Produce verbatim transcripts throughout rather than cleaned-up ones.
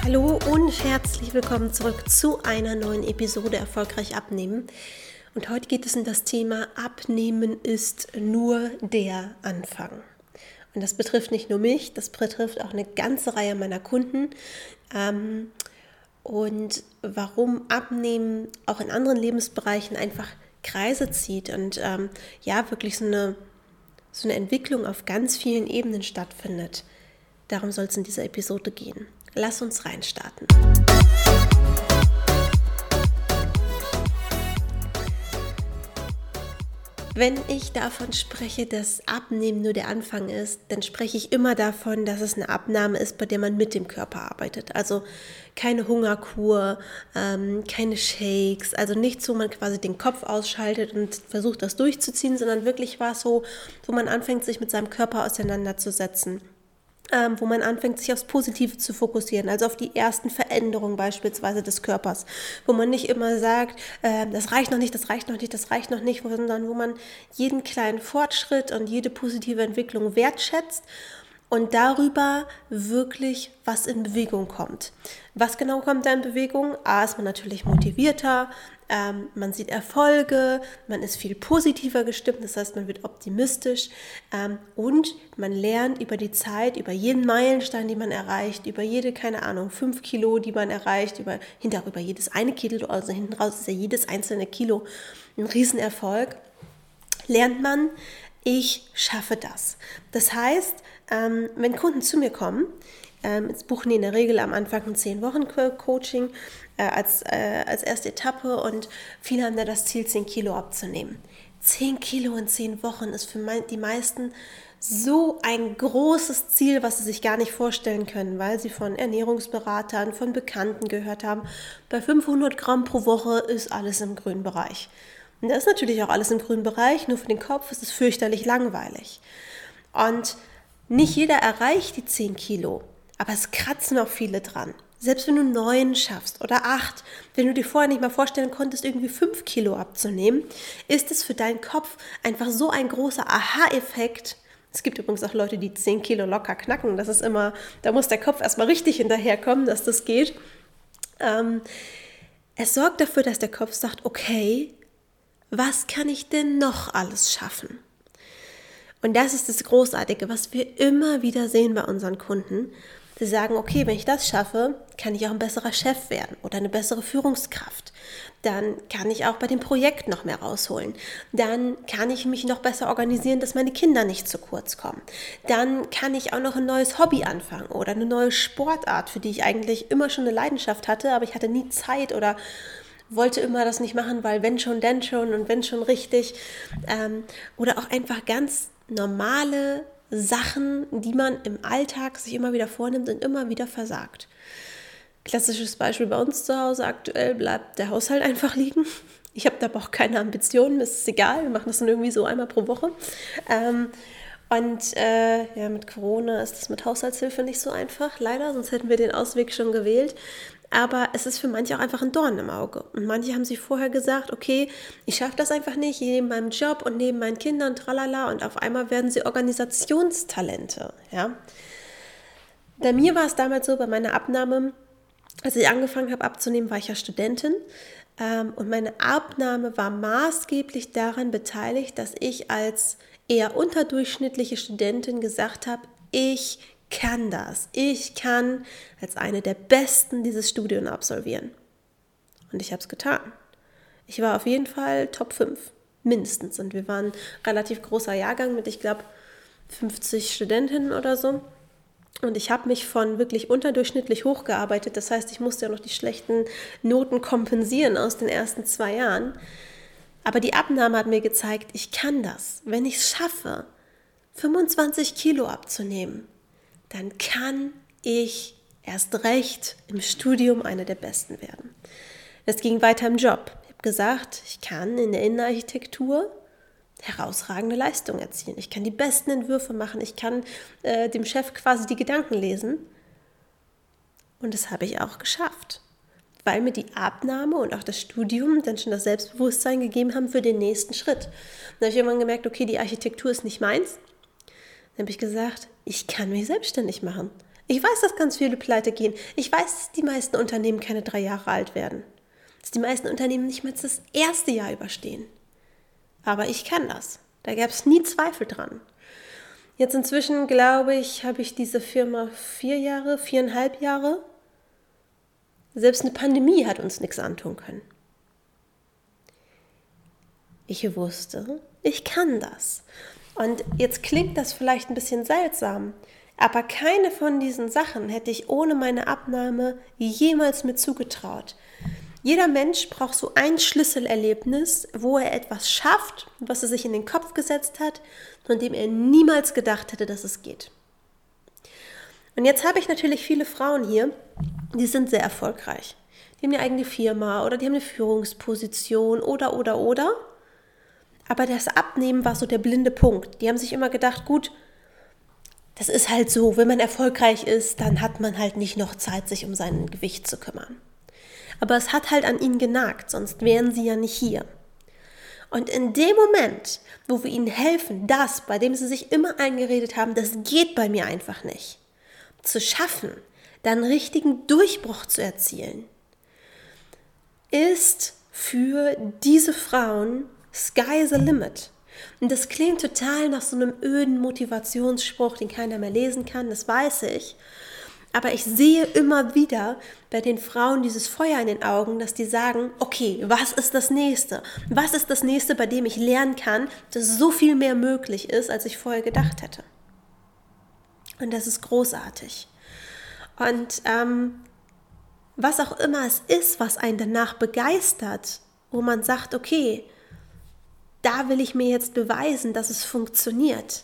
Hallo und herzlich willkommen zurück zu einer neuen Episode Erfolgreich abnehmen. Und heute geht es um das Thema Abnehmen ist nur der Anfang. Und das betrifft nicht nur mich, das betrifft auch eine ganze Reihe meiner Kunden. Ähm, und warum Abnehmen auch in anderen Lebensbereichen einfach Kreise zieht und ähm, ja wirklich so eine, so eine Entwicklung auf ganz vielen Ebenen stattfindet. Darum soll es in dieser Episode gehen. Lass uns reinstarten. Wenn ich davon spreche, dass Abnehmen nur der Anfang ist, dann spreche ich immer davon, dass es eine Abnahme ist, bei der man mit dem Körper arbeitet. Also keine Hungerkur, ähm, keine Shakes, also nichts, wo man quasi den Kopf ausschaltet und versucht, das durchzuziehen, sondern wirklich was so, wo man anfängt, sich mit seinem Körper auseinanderzusetzen. Ähm, wo man anfängt, sich aufs Positive zu fokussieren, also auf die ersten Veränderungen beispielsweise des Körpers, wo man nicht immer sagt, äh, das reicht noch nicht, das reicht noch nicht, das reicht noch nicht, sondern wo man jeden kleinen Fortschritt und jede positive Entwicklung wertschätzt und darüber wirklich was in Bewegung kommt. Was genau kommt da in Bewegung? A, ist man natürlich motivierter, ähm, man sieht Erfolge, man ist viel positiver gestimmt, das heißt, man wird optimistisch ähm, und man lernt über die Zeit, über jeden Meilenstein, den man erreicht, über jede, keine Ahnung, fünf Kilo, die man erreicht, über, hinter, über jedes eine Kilo, also hinten raus ist ja jedes einzelne Kilo ein Riesenerfolg, lernt man, ich schaffe das. Das heißt, ähm, wenn Kunden zu mir kommen, ähm, jetzt buchen die in der Regel am Anfang ein zehn Wochen Coaching äh, als, äh, als erste Etappe und viele haben da das Ziel, zehn Kilo abzunehmen. zehn Kilo in zehn Wochen ist für mein, die meisten so ein großes Ziel, was sie sich gar nicht vorstellen können, weil sie von Ernährungsberatern, von Bekannten gehört haben, bei fünfhundert Gramm pro Woche ist alles im grünen Bereich. Und da ist natürlich auch alles im grünen Bereich, nur für den Kopf ist es fürchterlich langweilig. Und nicht jeder erreicht die zehn Kilo, aber es kratzen auch viele dran. Selbst wenn du neun schaffst oder acht, wenn du dir vorher nicht mal vorstellen konntest, irgendwie fünf Kilo abzunehmen, ist es für deinen Kopf einfach so ein großer Aha-Effekt. Es gibt übrigens auch Leute, die zehn Kilo locker knacken. Das ist immer, da muss der Kopf erstmal richtig hinterherkommen, dass das geht. Ähm, es sorgt dafür, dass der Kopf sagt, okay, was kann ich denn noch alles schaffen? Und das ist das Großartige, was wir immer wieder sehen bei unseren Kunden. Sie sagen, okay, wenn ich das schaffe, kann ich auch ein besserer Chef werden oder eine bessere Führungskraft. Dann kann ich auch bei dem Projekt noch mehr rausholen. Dann kann ich mich noch besser organisieren, dass meine Kinder nicht zu kurz kommen. Dann kann ich auch noch ein neues Hobby anfangen oder eine neue Sportart, für die ich eigentlich immer schon eine Leidenschaft hatte, aber ich hatte nie Zeit oder wollte immer das nicht machen, weil wenn schon, denn schon und wenn schon richtig. Ähm, oder auch einfach ganz normale Sachen, die man im Alltag sich immer wieder vornimmt und immer wieder versagt. Klassisches Beispiel bei uns zu Hause aktuell bleibt der Haushalt einfach liegen. Ich habe da aber auch keine Ambitionen, mir ist es egal, wir machen das dann irgendwie so einmal pro Woche. Ähm, und äh, ja, mit Corona ist das mit Haushaltshilfe nicht so einfach, leider, sonst hätten wir den Ausweg schon gewählt. Aber es ist für manche auch einfach ein Dorn im Auge. Und manche haben sich vorher gesagt, okay, ich schaffe das einfach nicht, neben meinem Job und neben meinen Kindern, tralala. Und auf einmal werden sie Organisationstalente. Ja? Bei mir war es damals so, bei meiner Abnahme, als ich angefangen habe abzunehmen, war ich ja Studentin. Und meine Abnahme war maßgeblich daran beteiligt, dass ich als eher unterdurchschnittliche Studentin gesagt habe, ich kann das. Ich kann als eine der Besten dieses Studium absolvieren. Und ich habe es getan. Ich war auf jeden Fall Top fünf, mindestens. Und wir waren ein relativ großer Jahrgang mit, ich glaube, fünfzig Studentinnen oder so. Und ich habe mich von wirklich unterdurchschnittlich hochgearbeitet. Das heißt, ich musste ja noch die schlechten Noten kompensieren aus den ersten zwei Jahren. Aber die Abnahme hat mir gezeigt, ich kann das. Wenn ich es schaffe, fünfundzwanzig Kilo abzunehmen, dann kann ich erst recht im Studium eine der Besten werden. Es ging weiter im Job. Ich habe gesagt, ich kann in der Innenarchitektur herausragende Leistung erzielen. Ich kann die besten Entwürfe machen. Ich kann äh, dem Chef quasi die Gedanken lesen. Und das habe ich auch geschafft, weil mir die Abnahme und auch das Studium dann schon das Selbstbewusstsein gegeben haben für den nächsten Schritt. Dann habe ich irgendwann gemerkt, okay, die Architektur ist nicht meins. Dann habe ich gesagt, ich kann mich selbstständig machen. Ich weiß, dass ganz viele pleite gehen. Ich weiß, dass die meisten Unternehmen keine drei Jahre alt werden. Dass die meisten Unternehmen nicht mehr das erste Jahr überstehen. Aber ich kann das. Da gab es nie Zweifel dran. Jetzt inzwischen, glaube ich, habe ich diese Firma vier Jahre, viereinhalb Jahre. Selbst eine Pandemie hat uns nichts antun können. Ich wusste, ich kann das. Und jetzt klingt das vielleicht ein bisschen seltsam, aber keine von diesen Sachen hätte ich ohne meine Abnahme jemals mir zugetraut. Jeder Mensch braucht so ein Schlüsselerlebnis, wo er etwas schafft, was er sich in den Kopf gesetzt hat, von dem er niemals gedacht hätte, dass es geht. Und jetzt habe ich natürlich viele Frauen hier, die sind sehr erfolgreich. Die haben eine eigene Firma oder die haben eine Führungsposition oder, oder, oder. Aber das Abnehmen war so der blinde Punkt. Die haben sich immer gedacht, gut, das ist halt so, wenn man erfolgreich ist, dann hat man halt nicht noch Zeit, sich um sein Gewicht zu kümmern. Aber es hat halt an ihnen genagt, sonst wären sie ja nicht hier. Und in dem Moment, wo wir ihnen helfen, das, bei dem sie sich immer eingeredet haben, das geht bei mir einfach nicht, zu schaffen, dann einen richtigen Durchbruch zu erzielen, ist für diese Frauen Sky the limit. Und das klingt total nach so einem öden Motivationsspruch, den keiner mehr lesen kann, das weiß ich. Aber ich sehe immer wieder bei den Frauen dieses Feuer in den Augen, dass die sagen, okay, was ist das Nächste? Was ist das Nächste, bei dem ich lernen kann, dass so viel mehr möglich ist, als ich vorher gedacht hätte? Und das ist großartig. Und ähm, was auch immer es ist, was einen danach begeistert, wo man sagt, okay, da will ich mir jetzt beweisen, dass es funktioniert.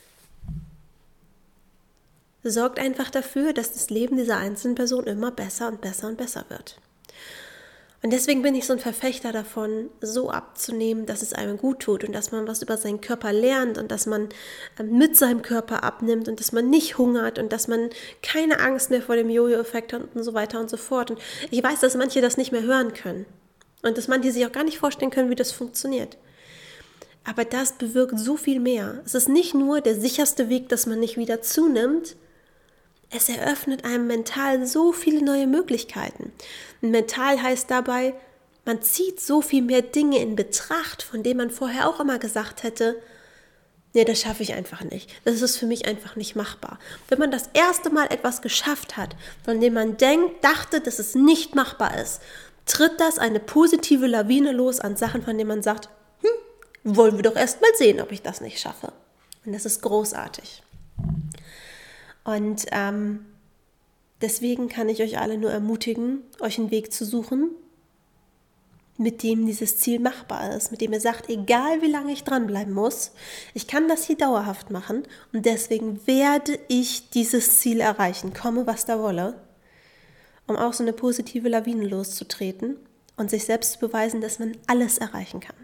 Sorgt einfach dafür, dass das Leben dieser einzelnen Person immer besser und besser und besser wird. Und deswegen bin ich so ein Verfechter davon, so abzunehmen, dass es einem gut tut und dass man was über seinen Körper lernt und dass man mit seinem Körper abnimmt und dass man nicht hungert und dass man keine Angst mehr vor dem Jojo-Effekt hat und so weiter und so fort. Und ich weiß, dass manche das nicht mehr hören können und dass manche sich auch gar nicht vorstellen können, wie das funktioniert. Aber das bewirkt so viel mehr. Es ist nicht nur der sicherste Weg, dass man nicht wieder zunimmt, es eröffnet einem mental so viele neue Möglichkeiten. Und mental heißt dabei, man zieht so viel mehr Dinge in Betracht, von denen man vorher auch immer gesagt hätte, nee, das schaffe ich einfach nicht. Das ist für mich einfach nicht machbar. Wenn man das erste Mal etwas geschafft hat, von dem man denkt, dachte, dass es nicht machbar ist, tritt das eine positive Lawine los an Sachen, von denen man sagt, hm, wollen wir doch erst mal sehen, ob ich das nicht schaffe. Und das ist großartig. Und ähm, deswegen kann ich euch alle nur ermutigen, euch einen Weg zu suchen, mit dem dieses Ziel machbar ist, mit dem ihr sagt, egal wie lange ich dranbleiben muss, ich kann das hier dauerhaft machen und deswegen werde ich dieses Ziel erreichen, komme was da wolle, um auch so eine positive Lawine loszutreten und sich selbst zu beweisen, dass man alles erreichen kann.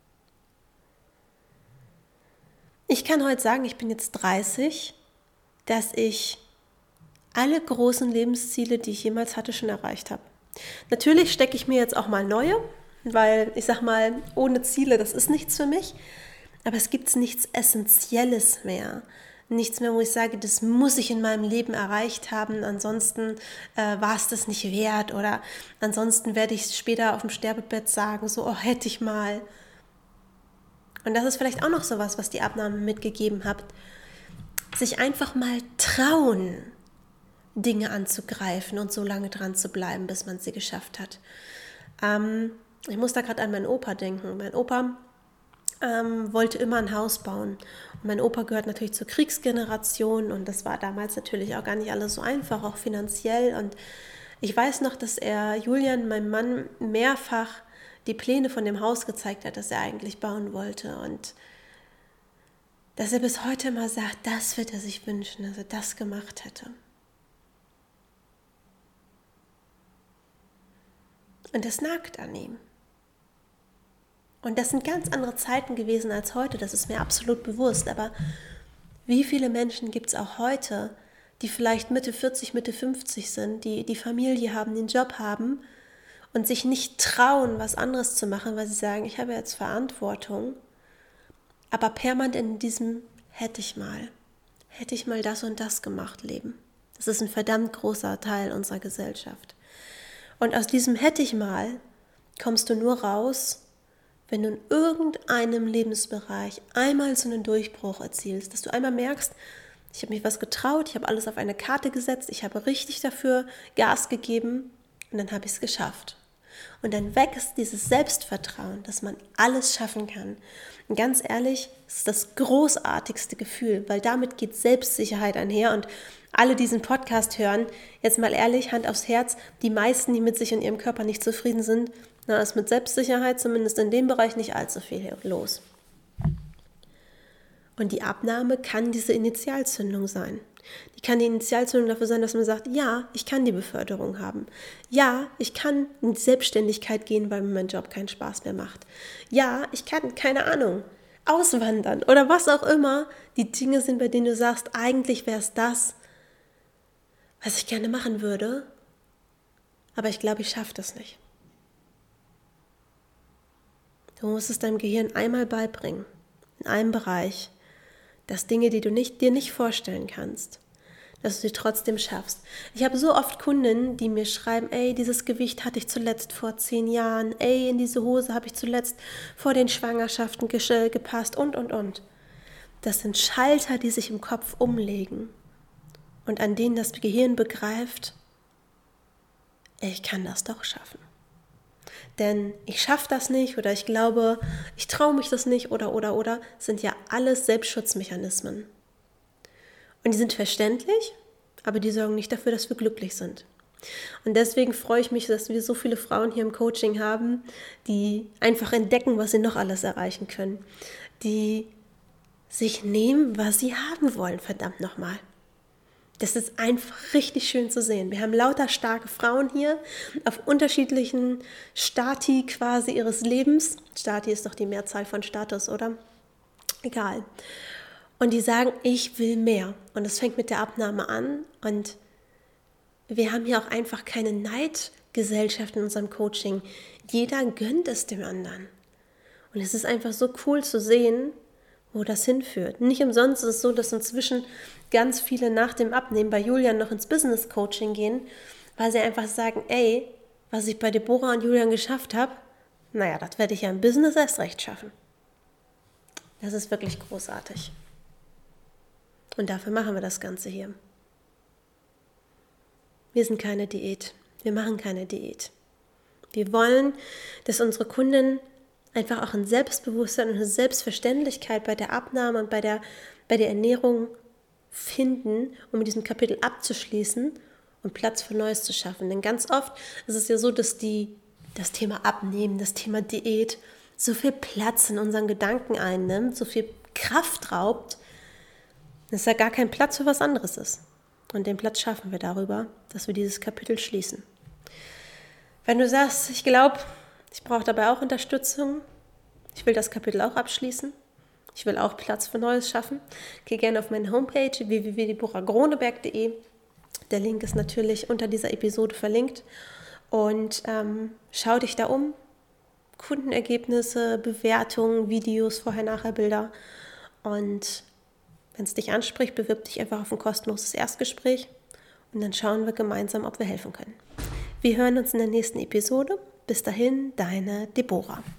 Ich kann heute sagen, ich bin jetzt dreißig, dass ich alle großen Lebensziele, die ich jemals hatte, schon erreicht habe. Natürlich stecke ich mir jetzt auch mal neue, weil ich sag mal, ohne Ziele, das ist nichts für mich. Aber es gibt nichts Essentielles mehr. Nichts mehr, wo ich sage, das muss ich in meinem Leben erreicht haben, ansonsten äh, war es das nicht wert. Oder ansonsten werde ich später auf dem Sterbebett sagen, so, oh, hätte ich mal. Und das ist vielleicht auch noch sowas, was die Abnahme mitgegeben hat. Sich einfach mal trauen, Dinge anzugreifen und so lange dran zu bleiben, bis man sie geschafft hat. Ähm, ich muss da gerade an meinen Opa denken. Mein Opa ähm, wollte immer ein Haus bauen. Und mein Opa gehört natürlich zur Kriegsgeneration und das war damals natürlich auch gar nicht alles so einfach, auch finanziell. Und ich weiß noch, dass er Julian, meinem Mann, mehrfach die Pläne von dem Haus gezeigt hat, das er eigentlich bauen wollte. Und dass er bis heute mal sagt, das wird er sich wünschen, dass er das gemacht hätte. Und das nagt an ihm. Und das sind ganz andere Zeiten gewesen als heute, das ist mir absolut bewusst. Aber wie viele Menschen gibt es auch heute, die vielleicht Mitte vierzig, Mitte fünfzig sind, die die Familie haben, den Job haben und sich nicht trauen, was anderes zu machen, weil sie sagen, ich habe jetzt Verantwortung. Aber permanent in diesem hätte ich mal, hätte ich mal das und das gemacht leben. Das ist ein verdammt großer Teil unserer Gesellschaft. Und aus diesem hätte ich mal, kommst du nur raus, wenn du in irgendeinem Lebensbereich einmal so einen Durchbruch erzielst, dass du einmal merkst, ich habe mich was getraut, ich habe alles auf eine Karte gesetzt, ich habe richtig dafür Gas gegeben und dann habe ich es geschafft. Und dann wächst dieses Selbstvertrauen, dass man alles schaffen kann. Und ganz ehrlich, es ist das großartigste Gefühl, weil damit geht Selbstsicherheit einher. Und alle, die diesen Podcast hören, jetzt mal ehrlich, Hand aufs Herz, die meisten, die mit sich und ihrem Körper nicht zufrieden sind, da ist mit Selbstsicherheit zumindest in dem Bereich nicht allzu viel los. Und die Abnahme kann diese Initialzündung sein. Die kann die Initialzündung dafür sein, dass man sagt, ja, ich kann die Beförderung haben. Ja, ich kann in die Selbstständigkeit gehen, weil mir mein Job keinen Spaß mehr macht. Ja, ich kann, keine Ahnung, auswandern oder was auch immer die Dinge sind, bei denen du sagst, eigentlich wäre es das, was ich gerne machen würde, aber ich glaube, ich schaffe das nicht. Du musst es deinem Gehirn einmal beibringen, in einem Bereich, dass Dinge, die du nicht, dir nicht vorstellen kannst, dass du sie trotzdem schaffst. Ich habe so oft Kunden, die mir schreiben, ey, dieses Gewicht hatte ich zuletzt vor zehn Jahren, ey, in diese Hose habe ich zuletzt vor den Schwangerschaften gepasst und, und, und. Das sind Schalter, die sich im Kopf umlegen und an denen das Gehirn begreift, ey, ich kann das doch schaffen. Denn ich schaffe das nicht oder ich glaube, ich traue mich das nicht oder, oder, oder, sind ja alles Selbstschutzmechanismen. Und die sind verständlich, aber die sorgen nicht dafür, dass wir glücklich sind. Und deswegen freue ich mich, dass wir so viele Frauen hier im Coaching haben, die einfach entdecken, was sie noch alles erreichen können. Die sich nehmen, was sie haben wollen, verdammt nochmal. Das ist einfach richtig schön zu sehen. Wir haben lauter starke Frauen hier auf unterschiedlichen Stati quasi ihres Lebens. Stati ist doch die Mehrzahl von Status, oder? Egal. Und die sagen, ich will mehr. Und das fängt mit der Abnahme an. Und wir haben hier auch einfach keine Neidgesellschaft in unserem Coaching. Jeder gönnt es dem anderen. Und es ist einfach so cool zu sehen, wo das hinführt. Nicht umsonst ist es so, dass inzwischen ganz viele nach dem Abnehmen bei Julian noch ins Business Coaching gehen, weil sie einfach sagen, ey, was ich bei Deborah und Julian geschafft habe, naja, das werde ich ja im Business erst recht schaffen. Das ist wirklich großartig. Und dafür machen wir das Ganze hier. Wir sind keine Diät. Wir machen keine Diät. Wir wollen, dass unsere Kunden einfach auch ein Selbstbewusstsein und eine Selbstverständlichkeit bei der Abnahme und bei der, bei der Ernährung finden, um mit diesem Kapitel abzuschließen und Platz für Neues zu schaffen. Denn ganz oft ist es ja so, dass die, das Thema Abnehmen, das Thema Diät so viel Platz in unseren Gedanken einnimmt, so viel Kraft raubt, dass da gar kein Platz für was anderes ist. Und den Platz schaffen wir darüber, dass wir dieses Kapitel schließen. Wenn du sagst, ich glaube, ich brauche dabei auch Unterstützung. Ich will das Kapitel auch abschließen. Ich will auch Platz für Neues schaffen. Geh gerne auf meine Homepage w w w punkt deborah groneberg punkt de. Der Link ist natürlich unter dieser Episode verlinkt. Und ähm, schau dich da um. Kundenergebnisse, Bewertungen, Videos, Vorher-Nachher-Bilder. Und wenn es dich anspricht, bewirb dich einfach auf ein kostenloses Erstgespräch. Und dann schauen wir gemeinsam, ob wir helfen können. Wir hören uns in der nächsten Episode. Bis dahin, deine Deborah.